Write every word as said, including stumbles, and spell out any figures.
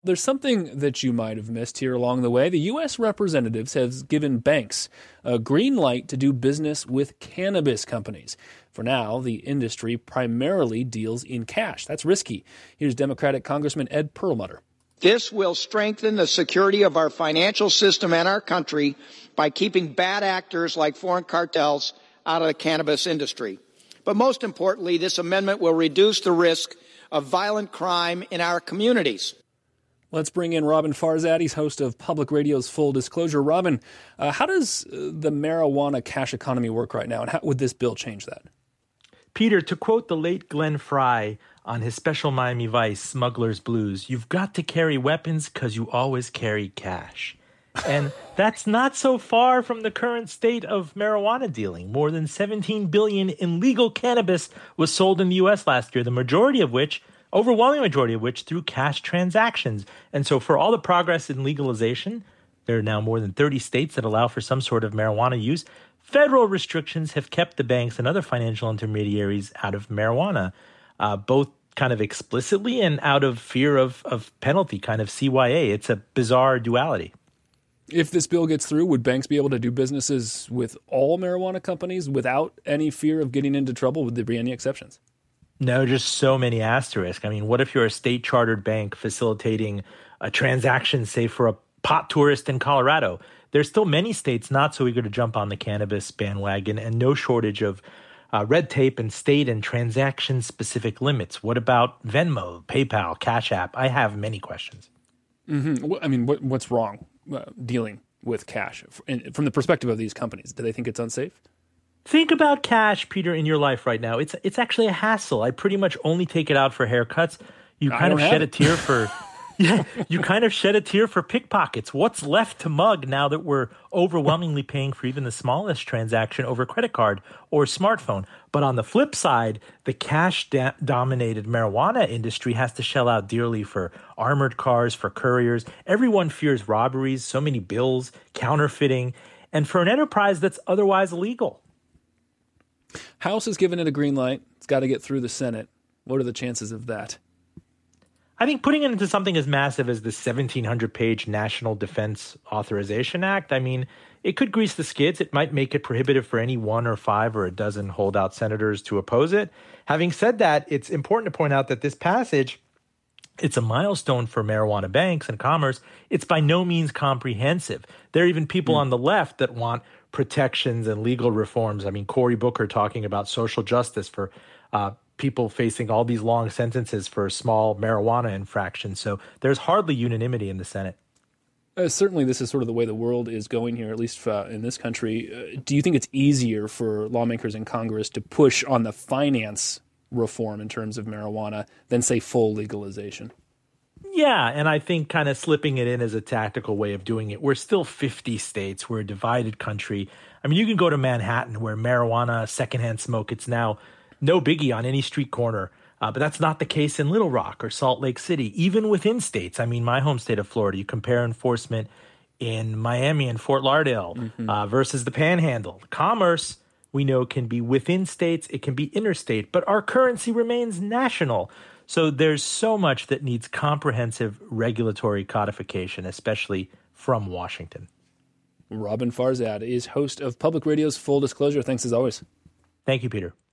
There's something that you might have missed here along the way. The U S representatives have given banks a green light to do business with cannabis companies. For now, the industry primarily deals in cash. That's risky. Here's Democratic Congressman Ed Perlmutter. This will strengthen the security of our financial system and our country by keeping bad actors like foreign cartels out of the cannabis industry. But most importantly, this amendment will reduce the risk of violent crime in our communities. Let's bring in Robin Farzad. He's host of Public Radio's Full Disclosure. Robin, uh, how does the marijuana cash economy work right now, and how would this bill change that? Peter, to quote the late Glenn Fry on his special Miami Vice, Smuggler's Blues, you've got to carry weapons because you always carry cash. And that's not so far from the current state of marijuana dealing. More than seventeen billion dollars in legal cannabis was sold in the U S last year, the majority of which overwhelming majority of which through cash transactions. And so for all the progress in legalization, there are now more than thirty states that allow for some sort of marijuana use. Federal restrictions have kept the banks and other financial intermediaries out of marijuana, uh, both kind of explicitly and out of fear of, of penalty, kind of C Y A. It's a bizarre duality. If this bill gets through, would banks be able to do businesses with all marijuana companies without any fear of getting into trouble? Would there be any exceptions? No, just so many asterisks. I mean, what if you're a state-chartered bank facilitating a transaction, say, for a pot tourist in Colorado? There's still many states not so eager to jump on the cannabis bandwagon and no shortage of uh, red tape and state and transaction-specific limits. What about Venmo, PayPal, Cash App? I have many questions. Mm-hmm. I mean, what, what's wrong uh, dealing with cash from the perspective of these companies? Do they think it's unsafe? Think about cash, Peter, in your life right now. It's it's actually a hassle. I pretty much only take it out for haircuts. You kind of shed a tear for yeah, you kind of shed a tear for pickpockets. What's left to mug now that we're overwhelmingly paying for even the smallest transaction over credit card or smartphone? But on the flip side, the cash-dominated marijuana industry has to shell out dearly for armored cars, for couriers. Everyone fears robberies, so many bills, counterfeiting, and for an enterprise that's otherwise illegal. House has given it a green light. It's got to get through the Senate. What are the chances of that? I think putting it into something as massive as the seventeen hundred page National Defense Authorization Act, I mean, it could grease the skids. It might make it prohibitive for any one or five or a dozen holdout senators to oppose it. Having said that, it's important to point out that this passage, it's a milestone for marijuana banks and commerce. It's by no means comprehensive. There are even people mm. on the left that want protections and legal reforms. I mean, Cory Booker talking about social justice for uh, people facing all these long sentences for small marijuana infractions. So there's hardly unanimity in the Senate. Uh, certainly, this is sort of the way the world is going here, at least uh, in this country. Uh, do you think it's easier for lawmakers in Congress to push on the finance reform in terms of marijuana than, say, full legalization? Yeah, and I think kind of slipping it in as a tactical way of doing it. We're still fifty states. We're a divided country. I mean, you can go to Manhattan where marijuana, secondhand smoke, it's now no biggie on any street corner. Uh, but that's not the case in Little Rock or Salt Lake City, even within states. I mean, my home state of Florida, you compare enforcement in Miami and Fort Lauderdale mm-hmm. uh, versus the Panhandle. Commerce, we know, can be within states. It can be interstate, but our currency remains national. So there's so much that needs comprehensive regulatory codification, especially from Washington. Robin Farzad is host of Public Radio's Full Disclosure. Thanks as always. Thank you, Peter.